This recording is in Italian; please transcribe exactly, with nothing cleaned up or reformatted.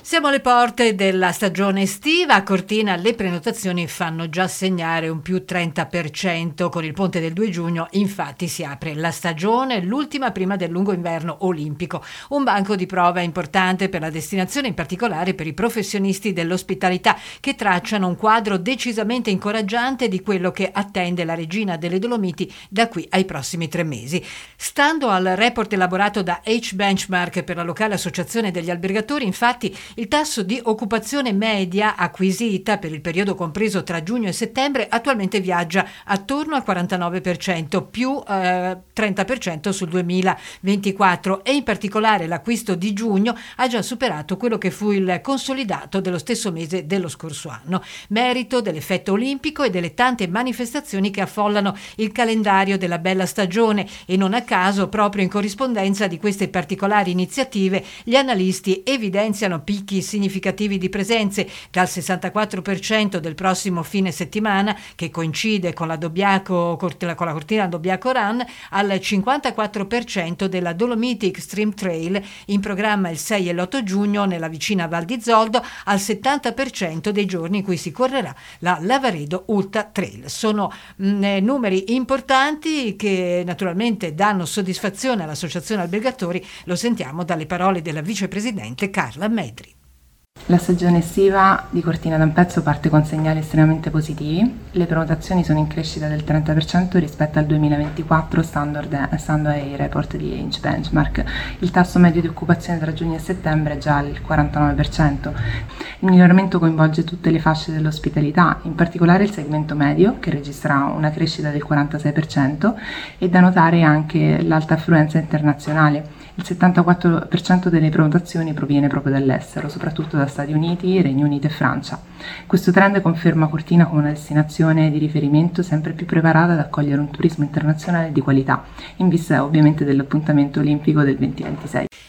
Siamo alle porte della stagione estiva. A Cortina le prenotazioni fanno già segnare un più trenta per cento. Con il ponte del due giugno infatti si apre la stagione, l'ultima prima del lungo inverno olimpico. Un banco di prova importante per la destinazione, in particolare per i professionisti dell'ospitalità, che tracciano un quadro decisamente incoraggiante di quello che attende la regina delle Dolomiti da qui ai prossimi tre mesi. Stando al report elaborato da H Benchmark per la locale associazione degli albergatori, infatti, il tasso di occupazione media acquisita per il periodo compreso tra giugno e settembre attualmente viaggia attorno al quarantanove per cento, più eh, trenta per cento sul duemilaventiquattro, e in particolare l'acquisto di giugno ha già superato quello che fu il consolidato dello stesso mese dello scorso anno, merito dell'effetto olimpico e delle tante manifestazioni che affollano il calendario della bella stagione. E non a caso, proprio in corrispondenza di queste particolari iniziative, gli analisti evidenziano picchi significativi di presenze, dal sessantaquattro per cento del prossimo fine settimana, che coincide con la Dobbiaco con la Cortina Dobbiaco Run, al cinquantaquattro per cento della Dolomiti Extreme Trail, in programma il sei e l'otto giugno nella vicina Val di Zoldo, al settanta per cento dei giorni in cui si correrà la Lavaredo Ultra Trail. Sono mh, numeri importanti che naturalmente danno soddisfazione all'Associazione Albergatori. Lo sentiamo dalle parole della vicepresidente Carla Medri. La stagione estiva di Cortina d'Ampezzo parte con segnali estremamente positivi. Le prenotazioni sono in crescita del trenta per cento rispetto al duemilaventiquattro, standard, stando ai report di H Benchmark. Il tasso medio di occupazione tra giugno e settembre è già al quarantanove per cento. Il miglioramento coinvolge tutte le fasce dell'ospitalità, in particolare il segmento medio, che registra una crescita del quarantasei per cento, e da notare anche l'alta affluenza internazionale. Il settantaquattro per cento delle prenotazioni proviene proprio dall'estero, soprattutto da Stati Uniti, Regno Unito e Francia. Questo trend conferma Cortina come una destinazione di riferimento sempre più preparata ad accogliere un turismo internazionale di qualità, in vista ovviamente dell'appuntamento olimpico del duemilaventisei.